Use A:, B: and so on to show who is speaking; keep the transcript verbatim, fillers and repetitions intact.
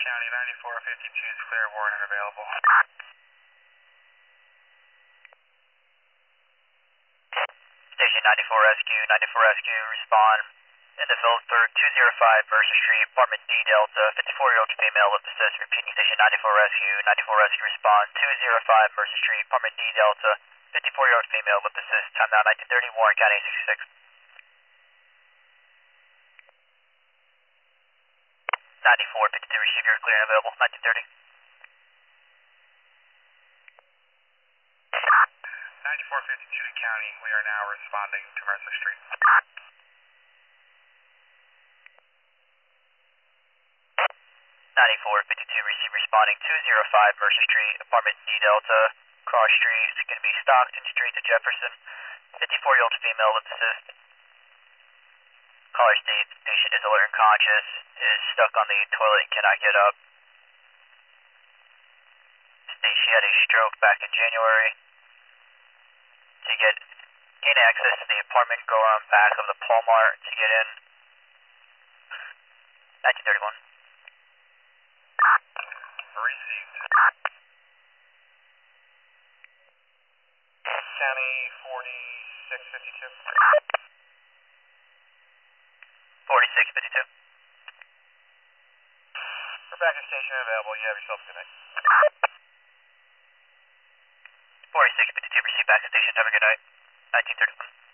A: County, ninety-four fifty-two is clear, warrant unavailable.
B: Station ninety-four Rescue, ninety-four Rescue, respond in the Phillipsburg, two oh five Mercer Street, apartment D Delta, fifty-four-year-old female with assist, repeating station ninety-four Rescue, ninety-four Rescue, respond, two oh five Mercer Street, apartment D Delta, fifty-four-year-old female with assist, time now nineteen thirty, Warren County sixty-six. ninety-four fifty-two, receive your clear and available, nineteen thirty.
A: ninety-four fifty-two to County, we are now responding to Mercer Street.
B: ninety-four fifty-two, receive responding, two oh five Mercer Street, apartment D Delta, cross street, it's going to be Stockton Street to Jefferson, fifty-four-year-old female with assist. Caller state, patient is alert and conscious, is stuck on the toilet and cannot get up. State she had a stroke back in January. To get gain access to the apartment, go around back of the Palmar to get in. nineteen thirty-one.
A: Received. County forty-six fifty-two.
B: forty-six fifty-two.
A: We're back at station available. You have yourself a good night.
B: forty-six fifty-two, receive back to station. Have a good night. nineteen thirty-one.